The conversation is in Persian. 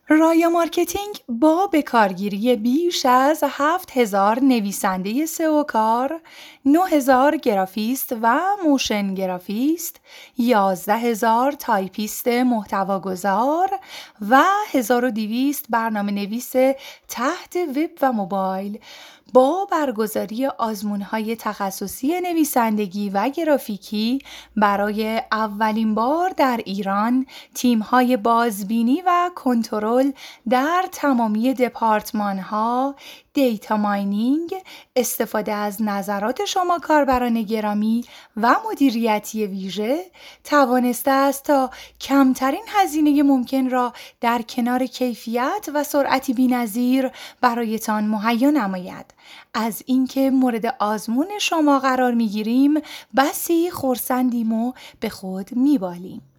رایا مارکتینگ با بکارگیری بیش از 7,000 نویسنده سئو کار، 9,000 گرافیست و موشن گرافیست، 11,000 تایپیست محتواگذار و 1,200 برنامه‌نویس تحت وب و موبایل با برگزاری آزمون‌های تخصصی نویسندگی و گرافیکی برای اولین بار در ایران تیم‌های بازبینی و کنترل در تمامی دپارتمان‌ها، دیتا ماینینگ، استفاده از نظرات شما کاربران گرامی و مدیریتی ویژه توانسته است تا کمترین هزینه ممکن را در کنار کیفیت و سرعتی بی‌نظیر برایتان مهیا نماید. از اینکه مورد آزمون شما قرار می‌گیریم بسی خرسندیم و به خود می‌بالیم.